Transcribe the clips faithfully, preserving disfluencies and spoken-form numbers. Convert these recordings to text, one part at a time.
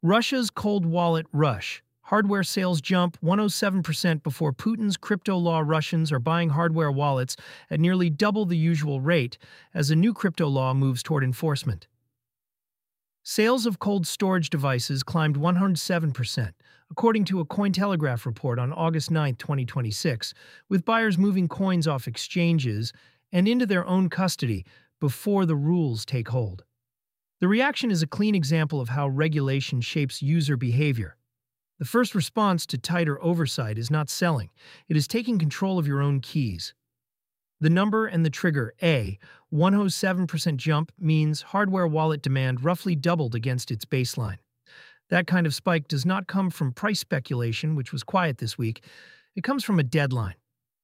Russia's cold wallet rush. Hardware sales jump one hundred seven percent before Putin's crypto law. Russians are buying hardware wallets at nearly double the usual rate as a new crypto law moves toward enforcement. Sales of cold storage devices climbed one hundred seven percent, according to a Cointelegraph report on August ninth, twenty twenty-six, with buyers moving coins off exchanges and into their own custody before the rules take hold. The reaction is a clean example of how regulation shapes user behavior. The first response to tighter oversight is not selling, it is taking control of your own keys. The number and the trigger, a one hundred seven percent jump, means hardware wallet demand roughly doubled against its baseline. That kind of spike does not come from price speculation, which was quiet this week. It comes from a deadline.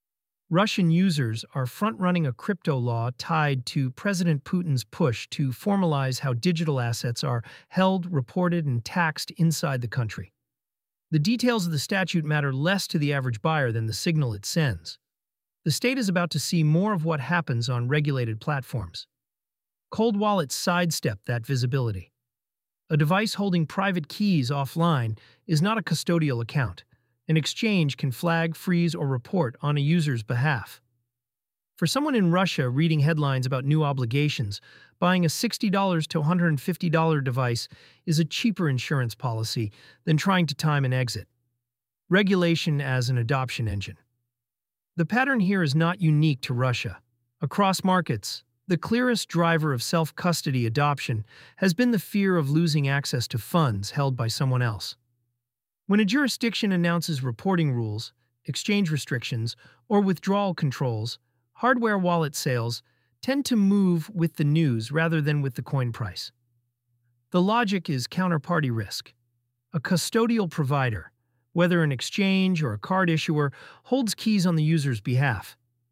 Russian users are front-running a crypto law tied to President Putin's push to formalize how digital assets are held, reported, and taxed inside the country. The details of the statute matter less to the average buyer than the signal it sends. The state is about to see more of what happens on regulated platforms. Cold wallets sidestep that visibility. A device holding private keys offline is not a custodial account. An exchange can flag, freeze, or report on a user's behalf. For someone in Russia reading headlines about new obligations, buying a sixty to one hundred fifty dollars device is a cheaper insurance policy than trying to time an exit. Regulation as an adoption engine. The pattern here is not unique to Russia. Across markets, the clearest driver of self-custody adoption has been the fear of losing access to funds held by someone else. When a jurisdiction announces reporting rules, exchange restrictions, or withdrawal controls, hardware wallet sales tend to move with the news rather than with the coin price. The logic is counterparty risk. A custodial provider, whether an exchange or a card issuer, holds keys on the user's behalf.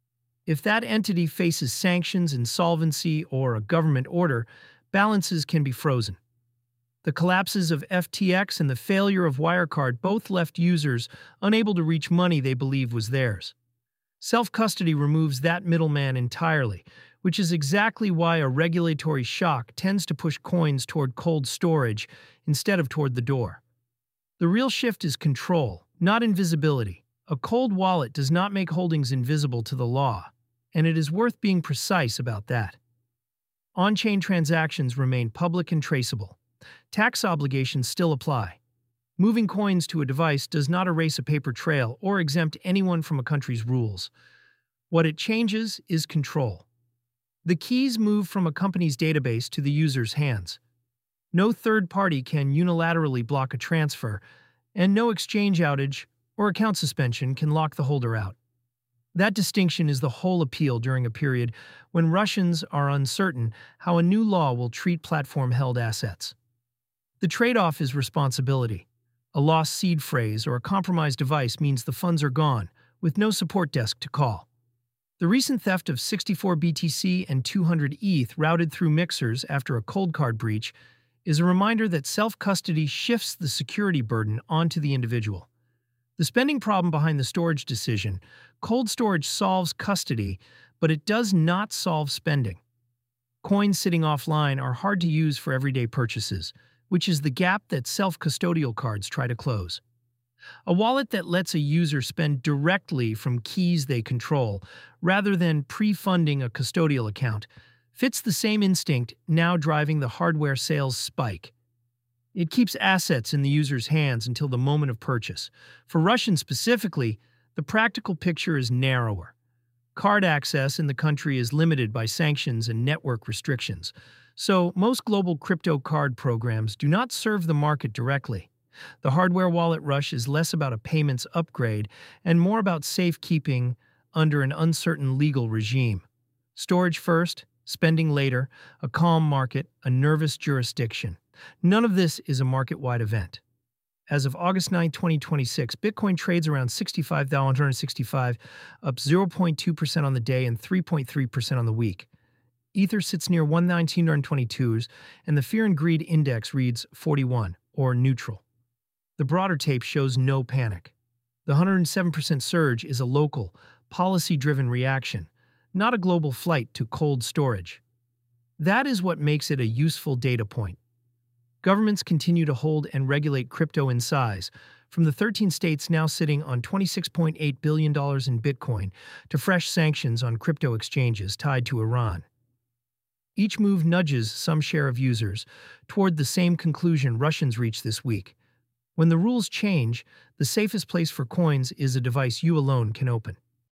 If that entity faces sanctions, insolvency, or a government order, balances can be frozen. The collapses of F T X and the failure of Wirecard both left users unable to reach money they believed was theirs. Self-custody removes that middleman entirely, which is exactly why a regulatory shock tends to push coins toward cold storage instead of toward the door. The real shift is control, not invisibility. A cold wallet does not make holdings invisible to the law, and it is worth being precise about that. On-chain transactions remain public and traceable. Tax obligations still apply. Moving coins to a device does not erase a paper trail or exempt anyone from a country's rules. What it changes is control. The keys move from a company's database to the user's hands. No third party can unilaterally block a transfer, and no exchange outage or account suspension can lock the holder out. That distinction is the whole appeal during a period when Russians are uncertain how a new law will treat platform-held assets. The trade-off is responsibility. A lost seed phrase or a compromised device means the funds are gone, with no support desk to call. The recent theft of sixty-four B T C and two hundred E T H routed through mixers after a cold card breach is a reminder that self-custody shifts the security burden onto the individual. The spending problem behind the storage decision, cold storage solves custody, but it does not solve spending. Coins sitting offline are hard to use for everyday purchases, which is the gap that self-custodial cards try to close. A wallet that lets a user spend directly from keys they control, rather than pre-funding a custodial account, fits the same instinct now driving the hardware sales spike. It keeps assets in the user's hands until the moment of purchase. For Russians specifically, the practical picture is narrower. Card access in the country is limited by sanctions and network restrictions, so most global crypto card programs do not serve the market directly. The hardware wallet rush is less about a payments upgrade and more about safekeeping under an uncertain legal regime. Storage first, spending later, a calm market, a nervous jurisdiction. None of this is a market-wide event. As of August ninth, twenty twenty-six, Bitcoin trades around sixty-five thousand one hundred sixty-five, up zero point two percent on the day and three point three percent on the week. Ether sits near one thousand nine hundred twenty-twos, and the Fear and Greed Index reads forty-one, or neutral. The broader tape shows no panic. The one hundred seven percent surge is a local, policy-driven reaction, not a global flight to cold storage. That is what makes it a useful data point. Governments continue to hold and regulate crypto in size, from the thirteen states now sitting on twenty-six point eight billion dollars in Bitcoin to fresh sanctions on crypto exchanges tied to Iran. Each move nudges some share of users toward the same conclusion Russians reached this week. When the rules change, the safest place for coins is a device you alone can open.